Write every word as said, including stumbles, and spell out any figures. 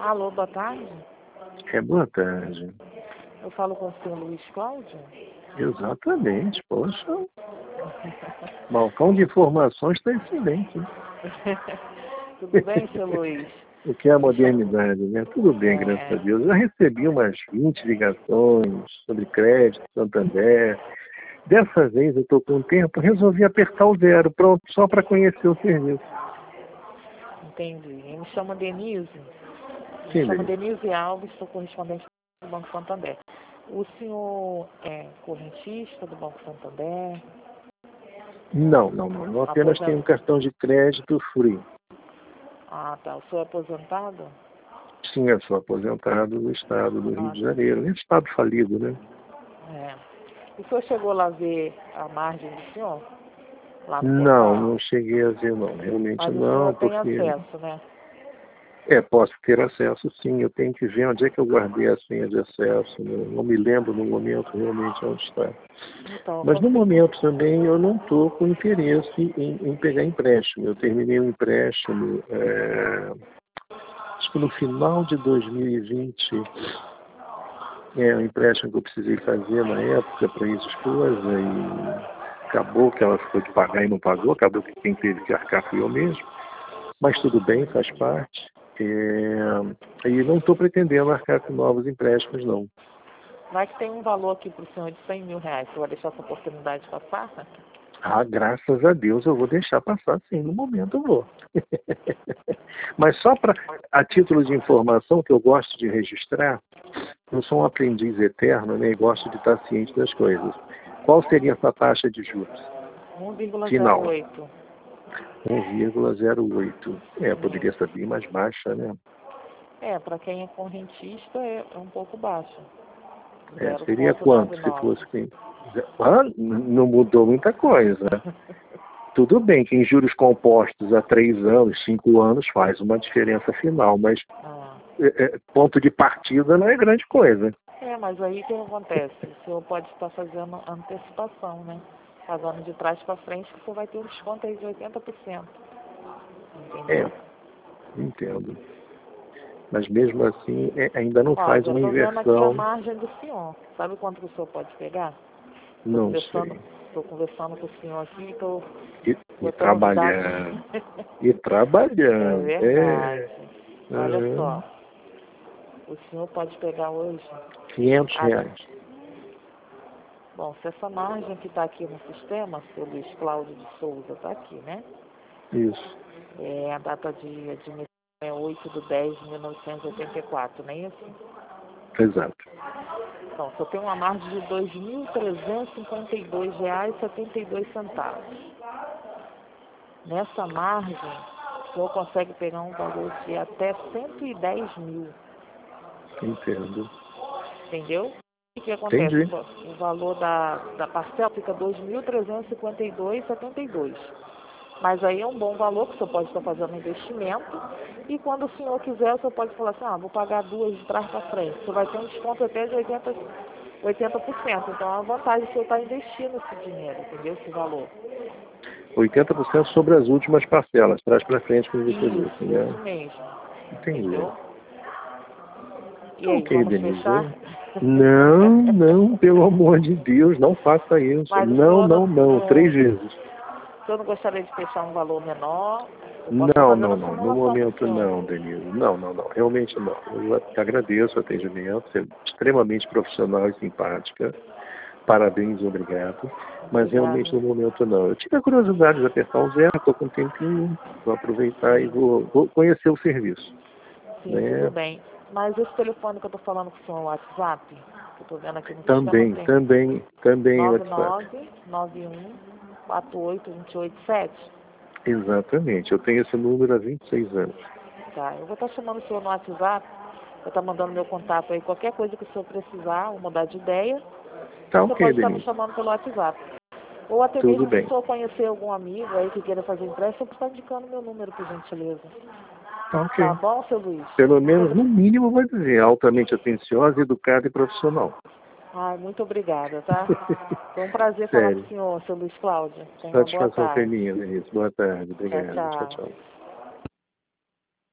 Alô, boa tarde. É, boa tarde. Eu falo com o senhor Luiz Cláudio? Exatamente, poxa. Balcão de informações está excelente. Hein? Tudo bem, seu Luiz? O que é a modernidade, né? Tudo bem, É... graças a Deus. Eu já recebi umas vinte ligações sobre crédito, Santander. Dessa vez eu estou com tempo, resolvi apertar o zero, pronto, só para conhecer o serviço. Entendi. Eu me chamo Denise. Sim, Me chamo Denise. Denise Alves, sou correspondente do Banco Santander. O senhor é correntista do Banco Santander? Não, não, não. Eu apenas Aposent... tenho um cartão de crédito free. Ah, tá. O senhor é aposentado? Sim, eu sou aposentado do estado do Rio Ah, de Janeiro. Esse estado falido, né? é. O senhor chegou lá a ver a margem do senhor? Lá no Não, portal? não cheguei a ver, não. Realmente Mas o não, senhor tem porque... acesso, né? É, posso ter acesso, sim. Eu tenho que ver onde é que eu guardei a senha de acesso. Não, não me lembro no momento realmente onde está. Então, Mas no consigo... momento também eu não estou com interesse em, em pegar empréstimo. Eu terminei um empréstimo, é, acho que no final de dois mil e vinte, é um empréstimo que eu precisei fazer na época para ex-esposa e acabou que ela ficou de pagar e não pagou, acabou que quem teve que arcar fui eu mesmo. Mas tudo bem, faz parte. É, e não estou pretendendo arcar com novos empréstimos, não. Vai que tem um valor aqui para o senhor de cem mil reais. Você vai deixar essa oportunidade passar? Ah, graças a Deus eu vou deixar passar, sim, no momento eu vou. Mas só para, a título de informação, que eu gosto de registrar, eu sou um aprendiz eterno, né, e gosto de estar ciente das coisas. Qual seria essa taxa de juros? um vírgula zero Final. oito. um vírgula zero oito. É, poderia ser bem mais baixa, né? É, para quem é correntista é um pouco baixo. É, seria quanto se zero vírgula noventa e nove. fosse quem... Ah, não mudou muita coisa. Tudo bem que em juros compostos há três anos, cinco anos faz uma diferença final, mas Ah. é, é, ponto de partida não é grande coisa. É, mas aí o que acontece? O senhor pode estar fazendo antecipação, né? Pagando de trás para frente, que você vai ter um desconto aí de oitenta por cento. Entendeu? É, entendo. Mas mesmo assim, é, ainda não Ó, faz já uma estou vendo aqui a inversão. margem do senhor. Sabe quanto que o senhor pode pegar? Estou Não conversando, sei. estou conversando com o senhor aqui, estou E, e botando os dados. trabalhando. E É trabalhando. verdade. É, Olha é, só, o senhor pode pegar hoje. quinhentos A... reais. Bom, se essa margem que está aqui no sistema, seu Luiz Cláudio de Souza está aqui, né? Isso. É, a data de admissão é oito de dez de mil novecentos e oitenta e quatro, não é isso? Exato. Então, só tem uma margem de dois mil trezentos e cinquenta e dois reais e setenta e dois centavos. Nessa margem, o senhor consegue pegar um valor de até cento e dez mil. Entendo. Entendeu? O que acontece? Entendi. O valor da, da parcela fica dois mil trezentos e cinquenta e dois reais e setenta e dois centavos. Mas aí é um bom valor que o senhor pode estar fazendo investimento. E quando o senhor quiser, o senhor pode falar assim, ah, vou pagar duas de trás para frente. Você vai ter um desconto até de oitenta por cento. Então é uma vantagem o senhor estar investindo esse dinheiro, entendeu? Esse valor. oitenta por cento sobre as últimas parcelas, trás para frente, como você Isso, disse, né? isso mesmo. Entendi. Entendeu? E aí, Ok, vamos Denise. fechar? Não, não, pelo amor de Deus, não faça isso. Mas o Não, senhor não, não, não, não, três vezes. o senhor não gostaria de fechar um valor menor? Eu posso estar Não, fazendo não, a não. No simulação para o momento senhor. não, Denise. Não, não, não. Realmente não. Eu te agradeço o atendimento, você é extremamente profissional e simpática. Parabéns, obrigado. Mas realmente Obrigada. no momento não. Eu tive a curiosidade de apertar o zero, estou com um tempinho, vou aproveitar e Sim, vou, vou conhecer o serviço. sim, tudo Né? bem. Mas esse telefone que eu estou falando com o senhor, o WhatsApp, que eu estou vendo aqui no sistema, Também, tem também, também o nove WhatsApp. nove nove um quatro oito dois oito sete. Exatamente. Eu tenho esse número há vinte e seis anos. Tá, eu vou estar chamando o senhor no WhatsApp, vou estar mandando meu contato aí, qualquer coisa que o senhor precisar, ou mudar de ideia, Tá você ok, pode estar me Denise. chamando pelo WhatsApp. Ou até Tudo mesmo se o bem. senhor conhecer algum amigo aí que queira fazer empréstimo, você está indicando meu número, por gentileza. Tá Tá ok. bom, seu Luiz? Pelo Muito menos, no obrigada. mínimo, vou dizer, altamente atenciosa, educada e profissional. Ai, muito obrigada, tá? Foi um prazer falar com Sério. o senhor, seu Luiz Cláudio. Tenha uma boa Satisfação foi tarde. minha, Denise. Boa tarde. Tchau, Obrigado. Tchau, tchau. tchau.